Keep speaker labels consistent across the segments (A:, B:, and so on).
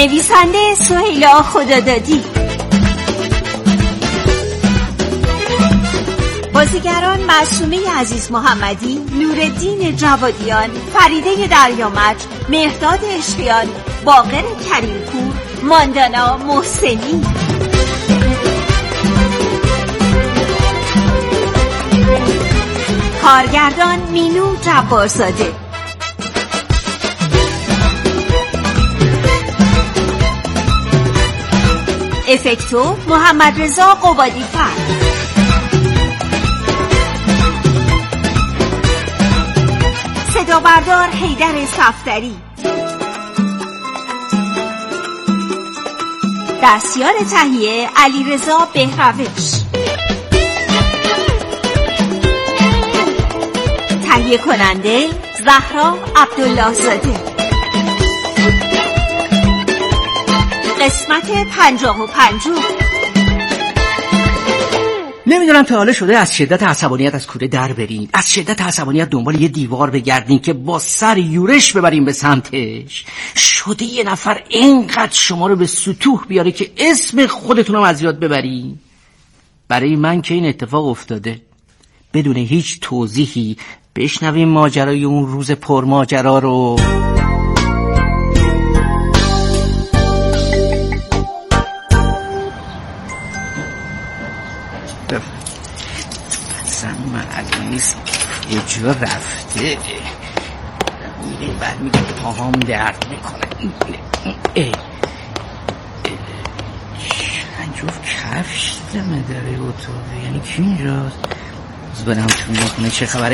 A: نویسنده سهیلا خدادادی، بازیگران معصومه عزیز محمدی، نورالدین جوادیان، فریده دریامج، مهرداد عشقیان، باقر کریمپور، ماندانا محسنی. کارگردان مینو جبارزاده. افکتو محمد رضا قبادی‌فر. صدا بردار حیدر صفدری. دستیار تهیه علیرضا بهروش. تهیه کننده زهرا عبدالله زاده. قسمت 55.
B: نمیدونم تا حالا شده از شدت عصبانیت از کوره در بریم، از شدت عصبانیت دنبال یه دیوار بگردیم که با سر یورش ببریم به سمتش. شده یه نفر اینقدر شما رو به سطوح بیاره که اسم خودتونم از یاد ببریم. برای من که این اتفاق افتاده. بدون هیچ توضیحی بشنویم ماجرای اون روز پرماجرا رو. اصلا معلوم نیست یه جا رفته، میره بعد میگه پاهام درد میکنه. چند جفت کفش دمه داره اتاقه، یعنی کی اینجاست؟ از برم تو میکنه چه خبره؟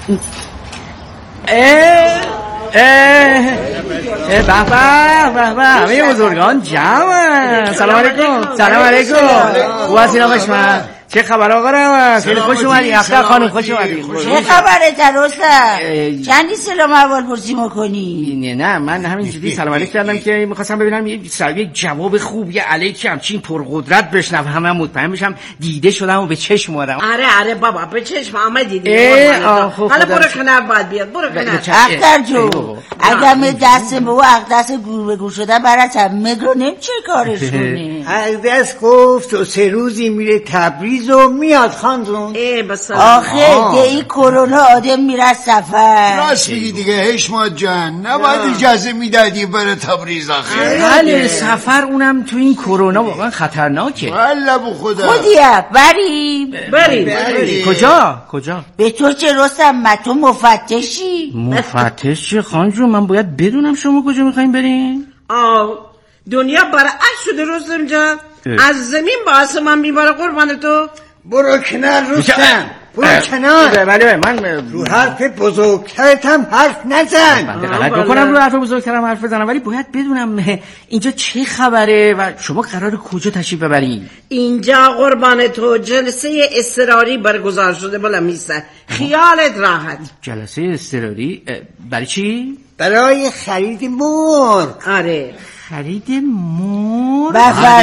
B: به همه بزرگان جمع. سلام علیکم. سلام علیکم. خوب هستی نامش من؟ چه خبر آقا رحمت؟ خیلی خوش اومدی. اختر خانم خوش اومدی.
C: چه خبره تروسا؟ چندی سلام اول پرسی میکنی؟
B: نه من همینجوری سلام علیک کردم که میخواستم ببینم یه جواب خوب یه علیک همچین پرقدرت بشنم، همه مطمئن بشم دیده شدم و به چشم اومدم.
C: آره بابا به چشم همه دیده. حالا برو کنار باید بیاد. برو کنار. اختر جو اگر می دست به و اقدس گور به گور شده برات مدرونم چه کارش کنی؟
D: اقدس گفت و 3 روزی میره تبریز و میاد خانجون.
C: آخه این کرونا آدم میره سفر.
E: راست میگی دیگه حشمت جان، نباید اجازه میدادی بره تبریز آخه.
B: بله سفر اونم تو این کرونا واقعا خطرناکه.
E: والله به خدا.
C: خودیه بریم.
B: کجا؟
C: به تو چه رستم تو مفتشی؟
B: مفتش چه خانجون؟ من باید بدونم شما کجا میخواین برین؟
F: دنیا برعکس شده رستم جان. از زمین با آسمان میباره قربان تو.
D: برو کنار رستم، برو کنار.
B: بله من
D: رو حرف بزرگترتم حرف نزن.
B: من غلط بکنم رو حرف بزرگترم حرف بزنم، ولی باید بدونم اینجا چه خبره و شما قراره کجا تشریف ببرین؟
F: اینجا قربان تو جلسه اضطراری برگزار شده بالا میسه. خیالت راحت.
B: جلسه اضطراری؟ برای چی؟
D: برای خرید مرغ.
F: آره
C: خرید مرغ.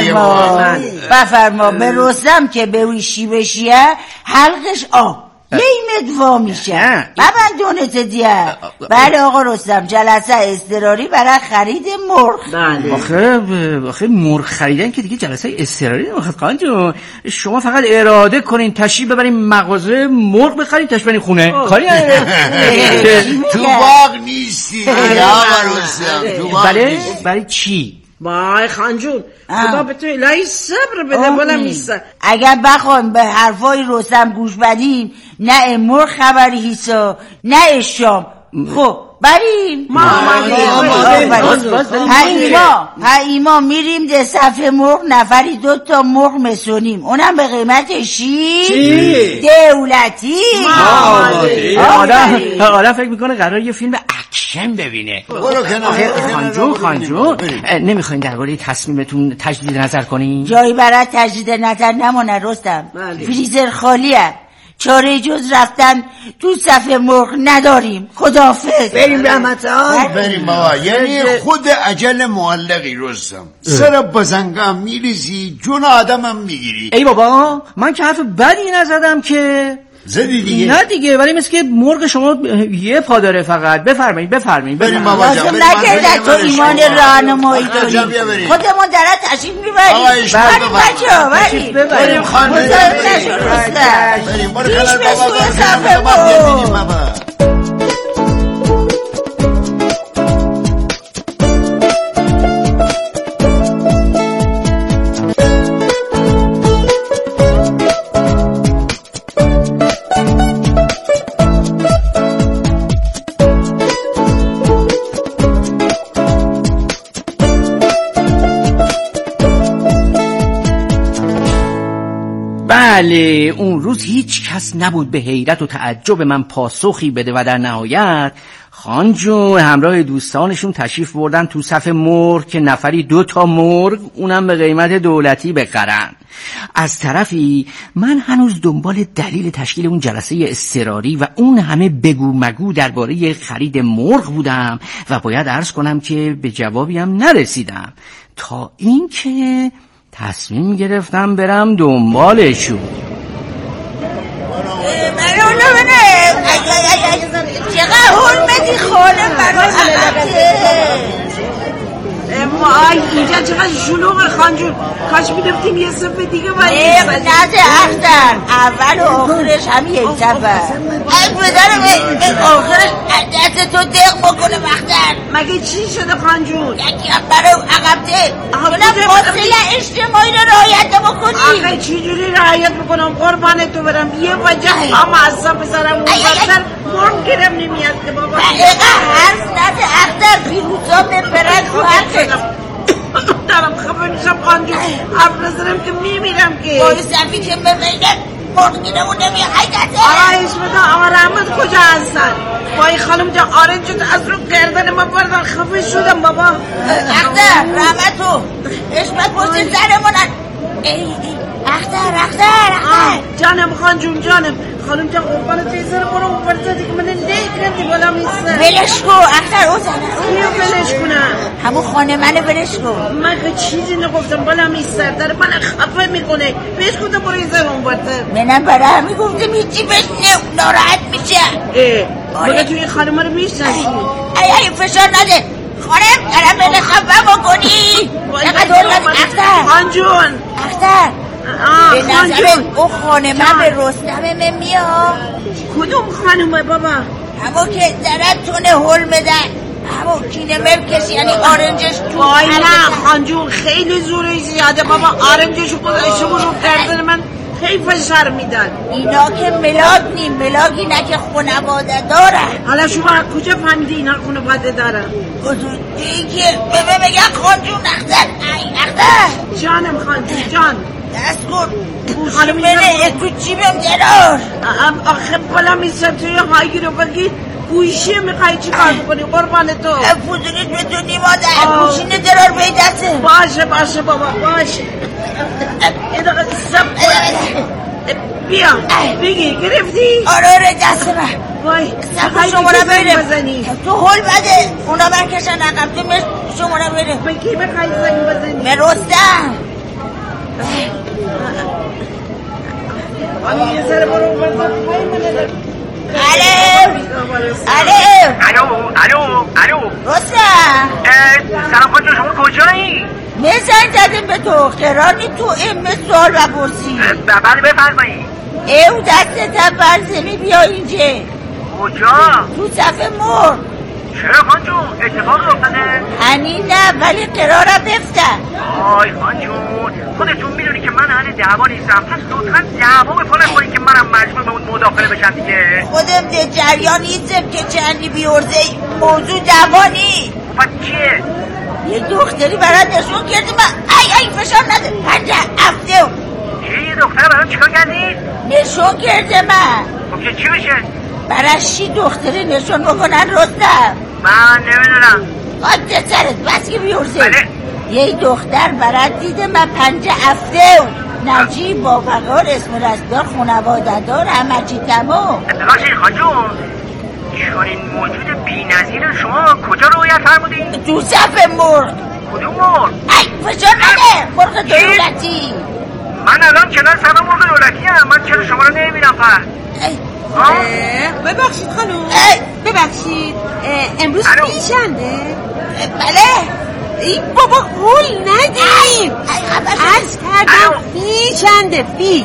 C: بفرما به رستم که به ویشی بشیه حلقش لیمت وا میشه. ببندونت دیگه. بله آقا رستم جلسه اضطراری برای خرید مرغ.
B: آخه مرغ خریدن که دیگه جلسه اضطراری نمیخواد خانجون. شما فقط اراده کنین تشریف ببرین مغازه مرغ بخرین تشریف برین خونه. کاری
E: تو باغ نیستی دیگه آقا رستم. تو باغ نیستی.
B: برای چی؟
F: وای خانجون خدا به تو الهی صبر بده بالا میسه.
C: اگر بخوایم به حرفای رستم گوش بدیم نه مرغ خبری هیسا نه اشام. خب بریم ایما میریم ده صفحه مرغ نفری 2 تا مرغ مسونیم، اونم به قیمت دولتی.
B: آدم فکر میکنه قرار یه فیلم اکشن ببینه. خانجون نمیخواین درباره تصمیمتون تجدید نظر کنین؟
C: جایی برای تجدید نظر نمونه رستم. فریزر خالیه، چاره جز رفتن تو صف مرغ نداریم. خداحافظ.
D: بریم رحمتان.
E: بریم بابا. یعنی خود عجل معلقی رستم. سر بزنگم میریزی جون آدمم میگیری.
B: ای بابا من که حرف بدی نزدم که.
E: زدی دیگه؟
B: نه دیگه، ولی مثل که مرغ شما یه پا داره فقط. بفرمایید
E: بریم بابا جان.
C: لازم نکرده تو ایمان راهنمایی داری. خودمون داره تشریف میبریم.
E: بریم خانم. بریم بابا.
B: بله، اون روز هیچ کس نبود به حیرت و تعجب من پاسخی بده و در نهایت خان جون همراه دوستانشون تشریف بردن تو صف مرغ که نفری 2 تا مرغ، اونم به قیمت دولتی بخرن. از طرفی من هنوز دنبال دلیل تشکیل اون جلسه اضطراری و اون همه بگو مگو درباره خرید مرغ بودم و باید عرض کنم که به جوابی هم نرسیدم تا اینکه تصمیم گرفتم برم دنبالشون.
C: چقدر حرمتی خاله برای
F: وای اینجا چقدر شلوغه خانجون، کاش می‌رفتیم یه صفحه دیگه وای.
C: نه اختر، اول و آخرش هم یک صفحه. اگه بذارم به آخرش دست تو دق بکنه اختر.
F: مگه چی شده خانجون؟
C: یکی هم برای عقبته اونم فاصله اجتماعی رو رعایت بکنی.
F: آخه چی جوری رعایت بکنم قربان تو برم؟ یه وجه هم عصب بذارم اون بسر مرم گرم نمیاد که بابا.
C: حرف نده اختر، پیروزا بپرد رو
F: دارم خفه میشم خانجون، حرف نزدم که میمیرم که.
C: بایی صفی که ببینه مرگینه اون نمیه حیدته.
F: اسمتا آقا رحمت کجا هستن؟ بایی خانم جا آرنج از رو گردن ما بردن، خفه شدم بابا.
C: اختر رحمتو اسمت پشت سرمونن. اختر
F: جانم خانجون جانم. خانم جا قربان تیزر برو اون برزا دیگه من نگیرم دی بالا میسته.
C: بلش کو اختر او زنه.
F: کیو بلش کنم؟
C: همون خانه منو بلش کو.
F: من که چیزی نگفتم بالا میسته داره من خفه میکنه. بهش گفتم برو ایزر اون برزا.
C: منم برای همین گفتم هیچی بهش ناراحت میشه.
F: بگه توی خانم رو میشنشی.
C: ای فشار نده خانم، دارم بله خفه بکنی. چقدر حرمت اختر
F: خانجون.
C: اختر به نظرت او خانه من به رستم میاد؟
F: کدوم خانومه بابا؟
C: همون که دارد تونه هل بدن، همون کینه مرکش یعنی آرنجش تو.
F: وای نه خانجون خیلی زوره زیاده بابا، آرنجش گذاشته بود رو گردن من خیلی فشار میدن.
C: اینا که ملاک نیم، ملاکی نه که خانواده دارن.
F: حالا شما کجا فهمیدی اینا خانواده دارن؟
C: این که بگم خانجون اختر
F: جانم خانجون جان
C: دست کن خانم بره اکو جیبم جرار.
F: آخه بالا میسم توی هایی رو بگید گوشی میخوایی چی کار بکنی قربان تو؟
C: فوزونیت بتونی مادر گوشینه درار به دسته.
F: باشه بابا باشه. بیا بگی گرفتی؟
C: آره دست من.
F: وای
C: سفر شماره بره تو حل بده اونا برکشن عقب تو شماره بره.
F: به کی بخوایی زنگ بزنی؟
C: به رستم.
F: آنی یه سر برو بزن پای منه.
C: الو رستم.
G: سلام خانجون، شما کجایی؟
C: زنگ زدیم به تو قراری تو امه سوال بپرسی.
G: بله بفرمایید.
C: او دستت برزمی بیا اینجا.
G: کجا؟
C: تو صف مرغ.
G: چرا خانجون؟ اتفاق افتاده؟
C: هنی نه ولی قرارم بفتن.
G: آی خانجون خودتون میدونی که من اهل دعوا نیستم، پس لطفا دعوا به پا نکنید که منم مجبور به اون مداخله بشم دیگه.
C: خودم ده جریان نیستم که چندی بیورزه موضوع دعوا نیست.
G: پس چیه؟
C: یه دختری برای نشون کردی من ای فشار نده 5 هفته.
G: یه دختر برای چیکار کردی؟
C: نشون کرده من.
G: خب که چی بشه؟
C: برای چی دختری نشون بکنن رستم؟
G: من نمیدونم.
C: آده سرت بس که بیورزه.
G: بله.
C: یه دختر برای دیده من 5 هفته نجیب با وقار اسم رستار خونواده دار همه چی تمام.
G: اتقاش خانجون چون این موجود بی نظیر شما کجا رؤیت فرمودی؟
C: تو صف مرغ.
G: کدوم مرغ؟
C: ای فشار نده مرغ دولتی.
G: من الان کنار سبا مرغ دولتی هم. من چرا شما رو نمیبینم پر؟
F: ببخشید خانم. ببخشید امروز پیشنده؟
C: بله.
F: این بابا قول ندیم. عرض کردم پیشنده. فین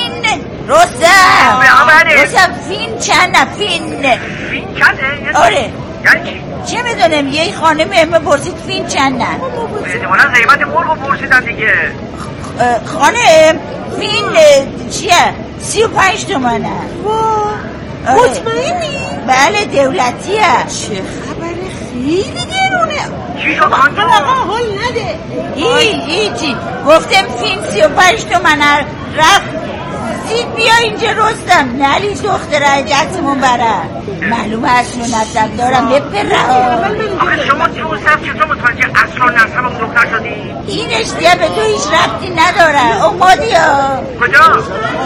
C: رستم فین چنده. فین
G: چنده؟
C: آره.
G: یعنی
C: چه میدونم یه خانه مهمه پرسید فین چنده.
G: احتمالا قیمت مرغ رو پرسیدن دیگه.
C: خانم فین چیه؟ 35 تومنه.
F: مطمئنی؟
C: بله دولتیه.
F: چه خبره؟ خیلی گرونه.
G: چی شد خانجون؟
F: آقا حال نده.
C: هیچی گفتم فین 35 تومنه. رفت زید بیا اینجا رستم. نلی دختره دستمون بره. معلومه اصل و نسب دارم بپره.
G: آخه شما تو اون صف چطور متوجه اصل و نسب اون دختر شدی؟
C: اینش دیگه به تو هیچ ربطی نداره. اومادی ها
G: کجا؟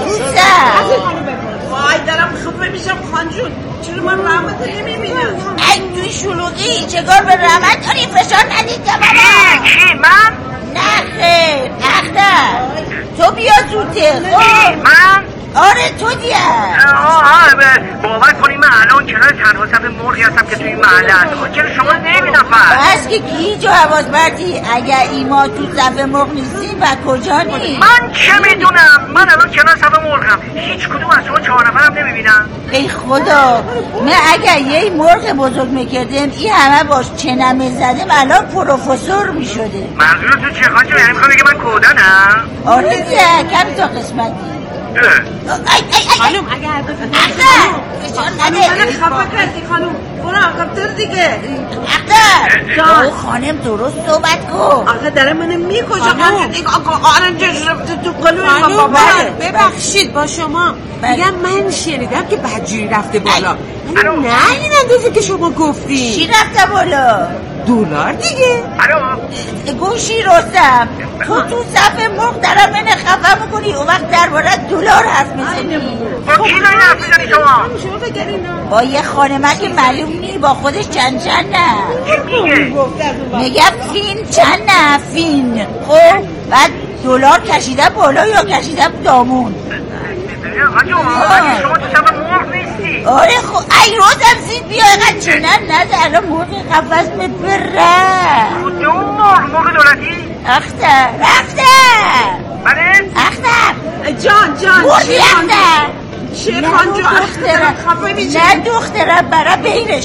F: وای دارم خفه میشم خانجون. چرا من رحمت نمیبینم؟
C: این توی شلوغی چگار به رحمت داری؟ فشار ندید که
G: کی من؟
C: نه خیر اختر تو بیا زودتر.
G: من؟
C: آره تو دیگه.
G: باور کنی من الان کنار تنها صف مرغی هستم که توی این محله هست. چرا شما نمیبینم
C: بس که گیج و حواس بردی. اگر ایما تو صف مرغ نیستین و کجا نیست؟
G: من چه میدونم؟ من الان کنار صف مرغم. هیچ کدوم از شما 4 نفرم نمیبینم.
C: ای خدا من اگر یه مرغ بزرگ میکردم این همه باش چنمه زدم الان پروفسور میشده.
G: منظور تو چه خانجون؟ یعنی میخوام بگه من کودنم؟
C: آره دیگه کمی تا قسمتی.
F: خانم اگر
C: نده
F: خفه کردی خانم. برو عقب‌تر دیگه.
C: اختر خانم درست صحبت کن.
F: آخه داره منو میکشه خانم. آرنجش رفته تو قلوی بابا. ببخشید با شما میگم من شنیدم که بدجوری رفته بالا. نه این اندازه که شما گفتی.
C: چی رفته بالا؟
F: دلار دیگه.
C: گوشی رستم تو صف مرغ دارم من خفه میکنی. اون وقت درباره دلار حرف میزنی.
G: با کی داری حرف میزنی شما؟
C: با یه خانمه که معلوم نی با خودش چند نه. میگه فین چند نه. فین خب بعد دلار کشیده بالا یا کشیده دامون.
G: شما تو صف مرغ نیستی؟
C: آره خب ای روزم زید بیا اینقدر چنن نده. الان مرغ قفص بپره.
G: کدوم مرغ دولتی؟
C: اختر
G: بله؟
C: اختر
F: جان
C: مرغی اختر
F: چه خانجون؟ خفه میشه.
C: نه دخترم برا بینش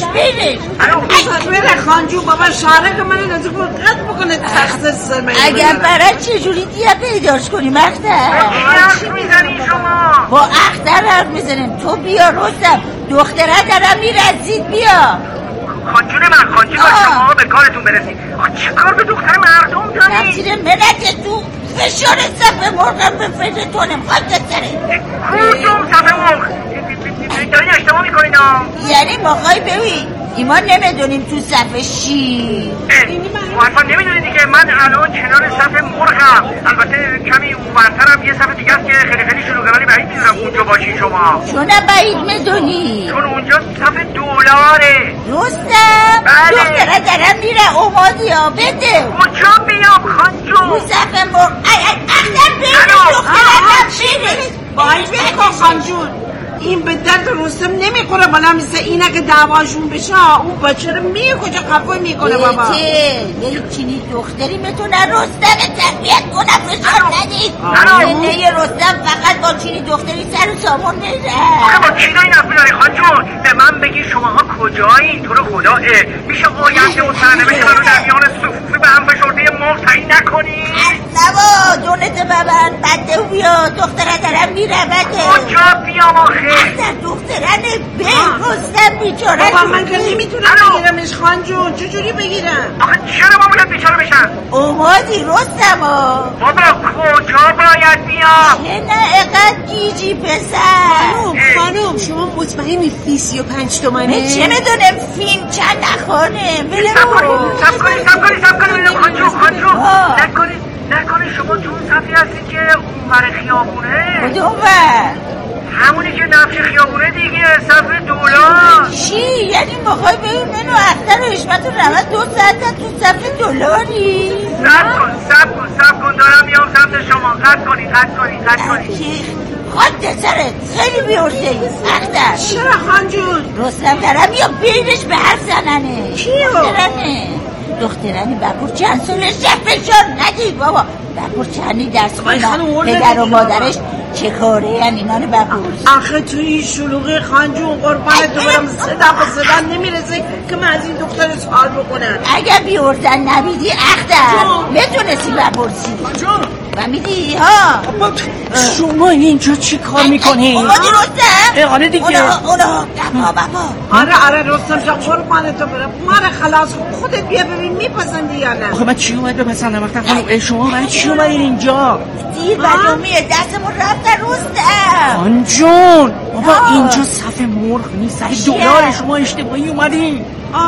F: بره خانجون بابا شارک من نزدیک قد بکنه تخت سرمه.
C: اگر برا چجوری دیگه پیداش کنیم اختر؟
G: حرف میزنی شما؟
C: با اختر حرف میزنیم. تو بیا رستم دختره دارم میرزید بیا.
G: خانجون شما به کارتون برسید. چه کار به دختر مردم داری؟
C: تفسیر ملت تو فشار صف مرغم به فکر تو نمیخواد سره.
G: کدوم صف مرغ؟ داری اشتباه میکنید.
C: یعنی ماخوای ببین ایمان نمیدونیم تو صف شی.
G: ما اصلا نمیدونید که من الان کنار صف مرغم. البته کمی اونورترم یه صف دیگه است که خیلی شلوغه ولی بعید میدونم اونجا باشی شما.
C: چون بعید میدونی؟
G: چون اونجا صف دلاره.
C: رستم دختره دارم میره اومادی ها بده.
G: کجا بیام خانجون؟
C: اون صف مرغ اختر بده دختره
F: باید بکن خانجون. این به درد رستم نمیخوره. بالا مثل اینه که دعواشون بشه اون بچه رو میکشه خفه میکنه بابا.
C: یه چینی دختری میتونه رستم تربیت کنه فشار ندید. نه رستم فقط با چینی دختری سر و سامون میره.
G: آخه با کی داری نفی داری خانجون؟ به من بگی شماها کجایی؟ تو رو خدا میشه آینده و سرنوشت منو در میان صفوفی به هم فشرده مرغ تعیین نکنی؟
C: اصلا دونت ببن بده بیا دختره دارم میره بده.
G: کجا بیام آخه؟
C: اختر دخترانه به رستم بیچاره.
F: بابا من که نمیتونم بگیرمش خانجون. چجوری بگیرم؟
G: آخه چرا ما باید بیچاره بشن؟
C: اومادی رستم ها.
G: بابا کجا باید بیام؟
C: چه نه اقدر گیجی پسر.
F: خانم شما مطمئنی فی 35 تومنه؟
C: من چه میدونم فیلم چند نخونه.
G: سب کنید خانجون نکنید نکنه شما تو اون صفی هستی که اون ور خیابونه؟
C: کدوم ور؟
G: همونی که نقش خیابونه دیگه، صف دلار.
C: چی؟ یعنی میخوای ببین منو اختر و حشمت و رمت 2 ساعت تو صف دلاری؟
G: سب کن دارم میام سمت شما. قطع کنی
C: خود سرت خیلی بیورده ای اختر.
F: چرا خان جون؟
C: رستم دارم یا بینش به حرف زننه.
F: کیو؟
C: دخترانی بپور چند سالش فشار ندی بابا. بپور چندی درس خوندن پدر و مادرش چه کاره یعنی اینان بپرس.
F: آخه تو این شلوغی خان جون قربانت تو برم صدا نمیرسه که من از این دختر سوال بکنم.
C: اگر بیوردن نمیدی اختر میتونستی بپرسی و میدی ها.
B: شما اینجا چی کار میکنی؟
C: اومدی رستم؟
B: آره دیگه.
C: اونا بابا.
F: آره رستم جا قربانت تو برم. ماره خلاص خودت بیا ببین میپسندی یا نه.
B: آخه من چی اومد بپسندم وقتا خانم؟ شما من چی اومدین اینجا؟
C: دیر بدومیه دستمون رفتن رستم.
B: خان جون بابا اینجا صف مرغ نیست، صف دلار. شما اشتباهی اومدین.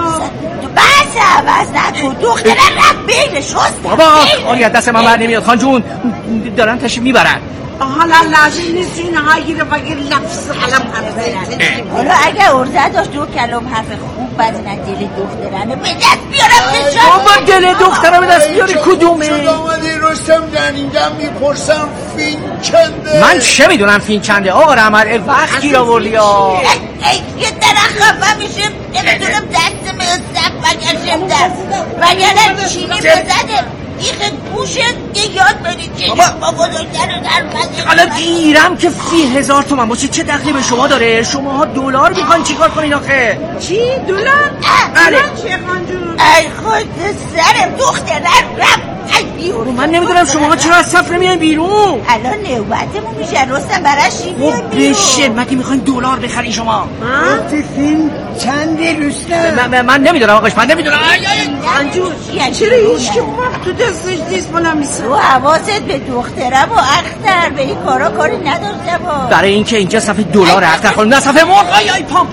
C: تو بس نکن دختره رفت بینش رستم.
B: بابا آره دست من بر نمیاد خان جون، دارن تشریف میبرن.
F: حالا لازم نیست این هاگیر وگیر لفظ علم حرف.
C: حالا اگه ارزه داشت 2 کلام حرف خوب بزنن دل دخترانه به دست بیارم بشن.
B: بابا دل دخترانه به دست بیاری کدومه؟
E: شد آمدی رستم جان اینجا میپرسم فین چنده؟
B: من چه میدونم فین چنده آقا رحمت؟ وقت گیر آوردی ها.
C: یه درخ خفه میشه نمیدونم دست میستم بگرشم دست وگرنه چینی بزنه ایخه گوشت یه یاد بدید که با بزرگتر در مزید.
B: حالا گیرم که 10,000 تومن باشه چه دخلی به شما داره؟ شماها دلار میخوان چیکار کنین آخه؟
F: چی؟ دلار؟
B: بله.
F: چه خان جون؟
C: ای خود سرم دخترم رفت.
B: من نمیدونم شماها چرا از صف نمیاین بیرون؟
C: الان نوبتمون میشه رستم براش چی بیاد بیرون؟
B: بشه مگه میخواین دلار بخرین شما؟
D: گفتی فیلم چنده رستم؟
B: من نمیدونم آقاش، من نمیدونم.
F: خان جون چرا هیچ که وقت تو دستش نیست بالا میسه؟
C: تو حواست به دخترم و اختر به این کاری نداشته با.
B: برای اینکه اینجا صف دلار اختر خانم نه صف مرغ. ای پام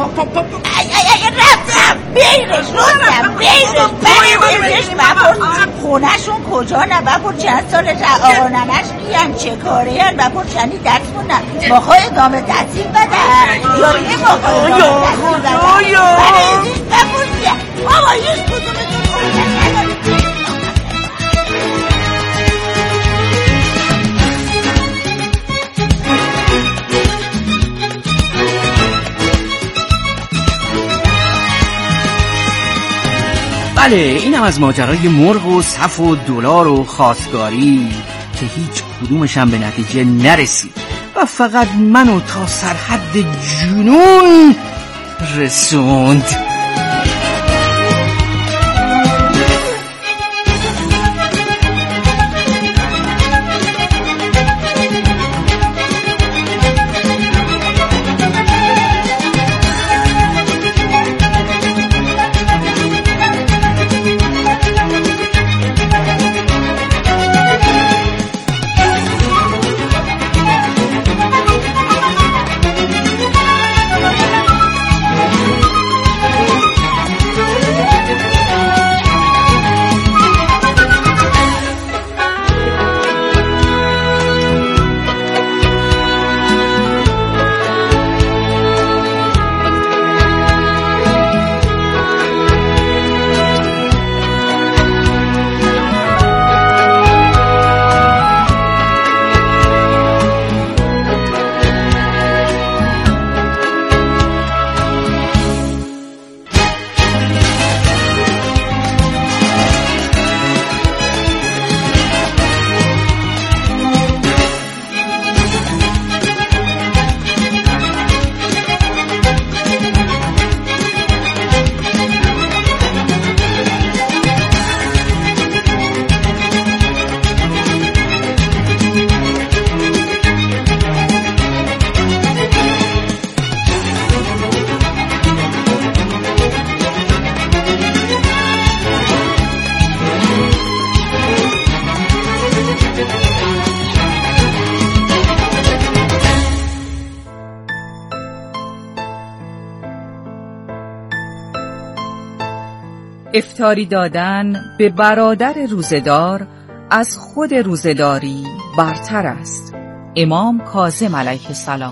C: رفتم بیرش رستم بیرش بپرس خونهشون کجا نه بپرس چند سالش آقا ننش بیان چه کاره هن بپرس چندی درس موندن ماخواه ادامه تحصیل بدن یا یه ماخواه ادامه تحصیل بدن برای ازش بپرس بابا هیچ کدومتون خونهش نداری.
B: بله اینم از ماجرای مرغ و صف و دلار و خواستگاری که هیچ کدومش هم به نتیجه نرسید و فقط منو تا سرحد جنون رسوند.
H: افطاری دادن به برادر روزدار از خود روزه‌داری برتر است. امام کاظم علیه السلام.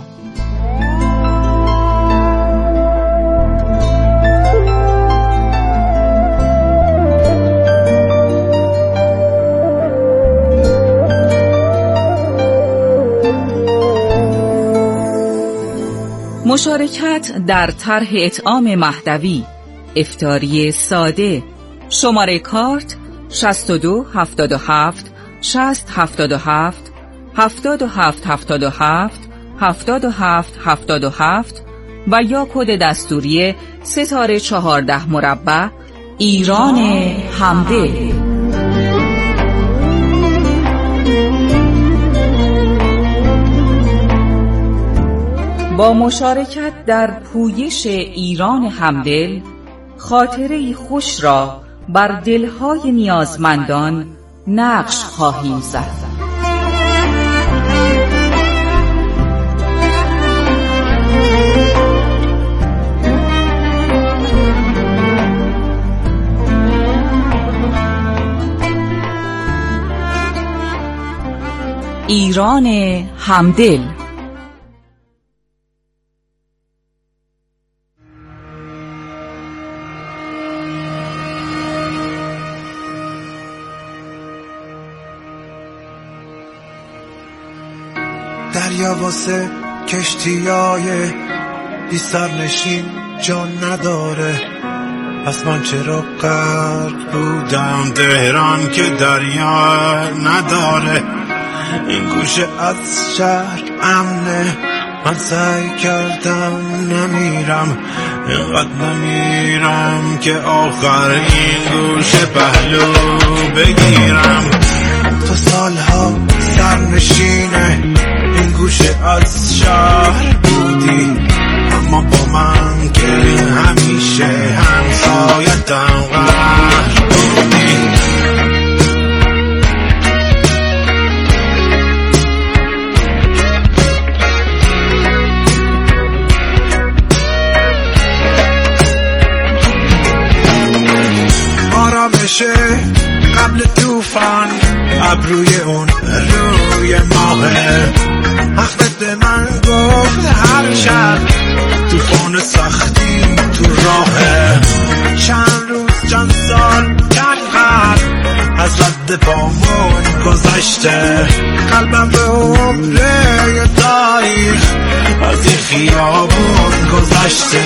H: مشارکت در طرح اطعام مهدوی، افطاری ساده. شماره کارت 62 77 60 77 77 77 77 77 و یا کد دستوری 3x14 ایران همدل. با مشارکت در پویش ایران همدل، خاطره‌ای خوش را بر دلهای نیازمندان نقش خواهیم زد. ایران همدل.
I: دریا واسه کشتیای بی سرنشین جان نداره، پس من چرا غرق بودم تهران که دریا نداره. این گوشه از شهر امنه، من سعی کردم نمیرم، اینقدر نمیرم که آخر این گوشه پهلو بگیرم. تو سالها سرنشینه این گوشه از شهر بودی، اما با من که همیشه همسایتم قهر بودی. آرامشه قبل توفان، ابروی اون روی ماهه، حقت به من گفت هر شب توفان سختی تو راهه. چند روز چند سال چند قرن از رد پامون گذشته، قلبم به عمره تاریخ از این خیابون گذشته.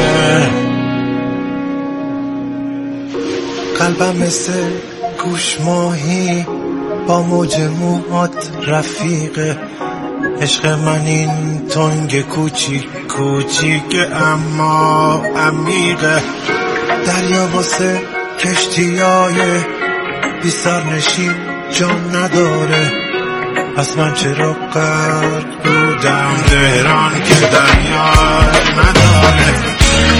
I: قلبم مثل گوش ماهی با موج موهات رفیقه، عشق من این تنگ کوچیک کوچیک اما عمیقه. دریا واسه کشتیای بی سرنشین جان نداره، پس من چرا غرق بودم تهران که دریا نداره.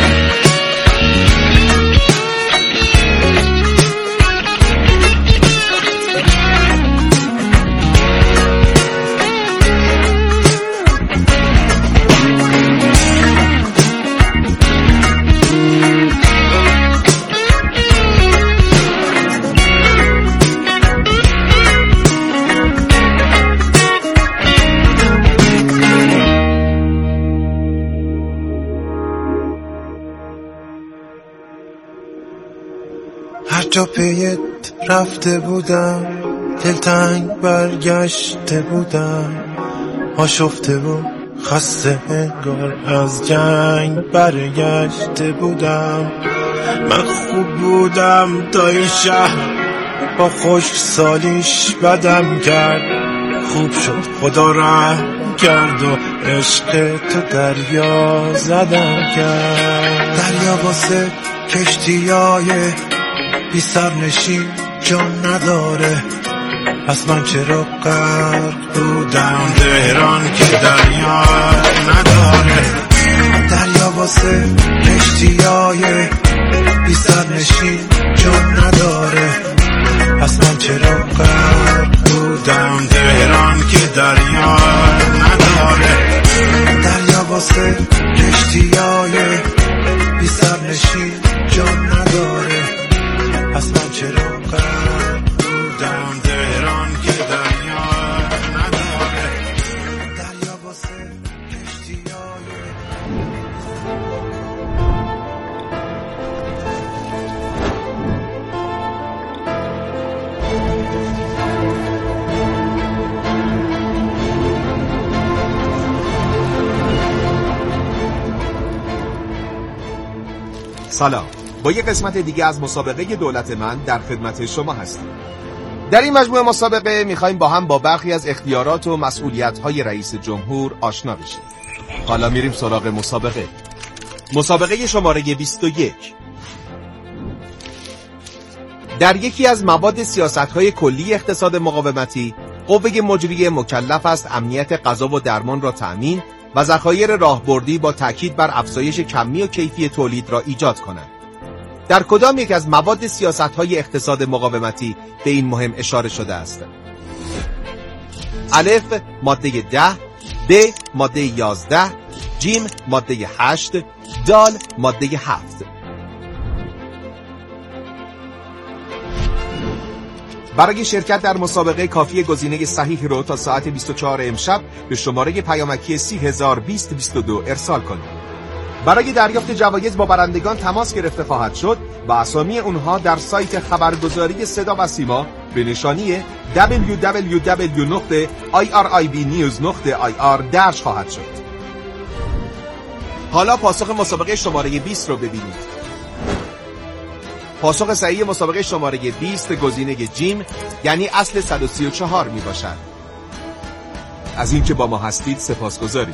I: هر جا پیت رفته بودم دلتنگ برگشته بودم، آشفته و خسته انگار از جنگ برگشته بودم. من خوب بودم تا این شهر با خشک سالیش بدم کرد، خوب شد خدا رحم کرد و عشق تو دریا زدم کرد. دریا واسه کشتیای بی سرنشین جان نداره، پس من چرا غرق بودم تهران که دریا نداره. دریا واسه کشتیای بی سرنشین جان نداره، پس من چرا غرق بودم تهران که دریا نداره. دریا واسه کشتیای بی سرنشین جان نداره، پس من چرا غرق بودم
J: سلام، با یک قسمت دیگه از مسابقه دولت من در خدمت شما هستیم. در این مجموعه مسابقه میخوایم با هم با برخی از اختیارات و مسئولیت‌های رئیس جمهور آشنا بشیم. حالا میریم سراغ مسابقه. مسابقه شماره 21. در یکی از مواد سیاست‌های کلی اقتصاد مقاومتی، قوه مجریه مکلف است امنیت غذا و درمان را تأمین و ذخایر راهبردی با تاکید بر افزایش کمی و کیفی تولید را ایجاد کند. در کدام یک از مواد سیاست‌های اقتصاد مقاومتی به این مهم اشاره شده است؟ الف ماده 10، ب ماده 11، جیم ماده 8، دال ماده 7. برای شرکت در مسابقه کافی گزینه صحیح رو تا ساعت 24 امشب به شماره پیامکی 3002022 ارسال کنید. برای دریافت جوایز با برندگان تماس گرفته خواهد شد و اسامی اونها در سایت خبرگزاری صدا و سیما به نشانی www.iribnews.ir درج خواهد شد. حالا پاسخ مسابقه شماره 20 رو ببینید. پاسخ صحیح مسابقه شماره 20 گزینه جیم یعنی اصل 134 می باشد. از اینکه با ما هستید سپاسگزاریم.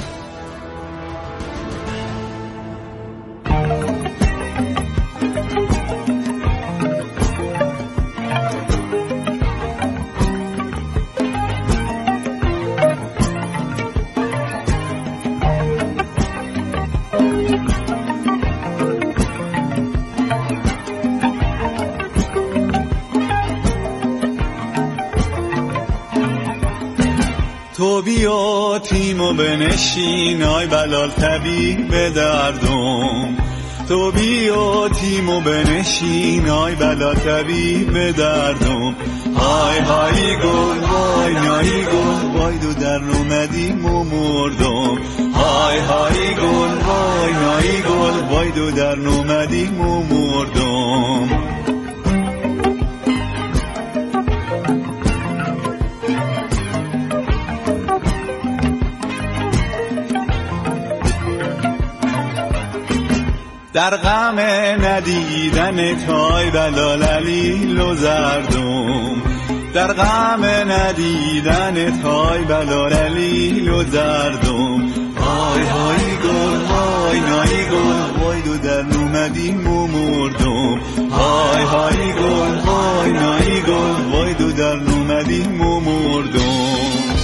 K: تو بیا تیمو بنشین آی بلال طبیب دردم، تو بیا تیمو بنشین آی بلال طبیب دردم. های های گل وای نایی گل وای دو در اومدیم و مردم. های های گل وای نایی گل وای دو در اومدیم و مردم. در غم ندیدن تای بلال علیل و زردم، در غم ندیدن تای بلال علیل و زردم. های های گل وای نایی گل وای دو در اومدیم و مردم. های های گل وای نایی گل وای دو در اومدیم و مردم.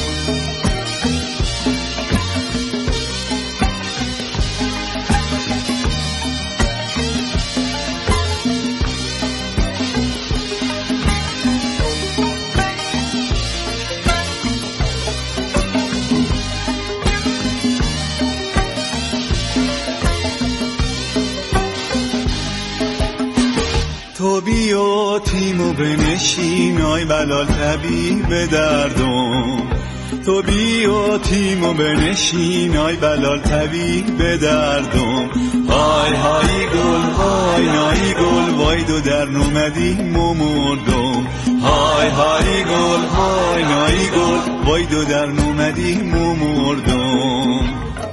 K: تو بیا تیمو بنشین آی بلال طبیب دردم، تو بیا تیمو بنشین آی بلال طبیب دردم. های های گل وای نایی گل وای دو در اومدیم و مردم. های های گل وای نایی گل وای دو در اومدیم و مردم.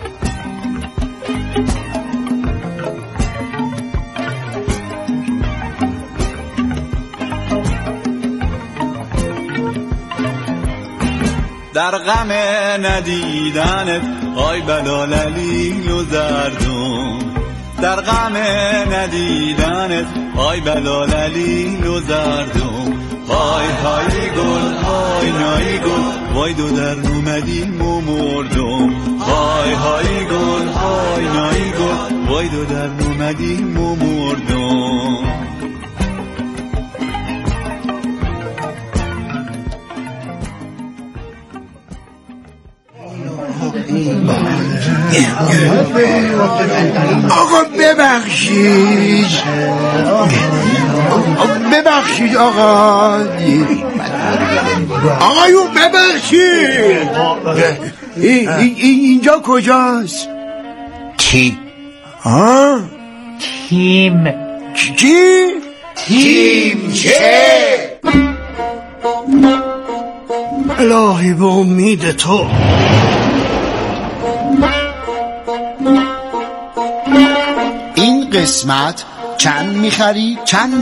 K: در غم ندیدنت آی بلال علیل و زردم، در غم ندیدنت آی بلال علیل و زردم. های های گل های نایی گل وای دو در اومدیم و مردم. های های گل های نایی گل وای دو در اومدیم و مردم.
E: آقا ببخشید، ببخشید آقایون ببخشید. اینجا کجاست؟
I: تیم.
E: ها؟
I: تیم.
E: چی؟ تیم چه؟ الهی به امید تو.
L: این قسمت
E: چند میخری؟ چند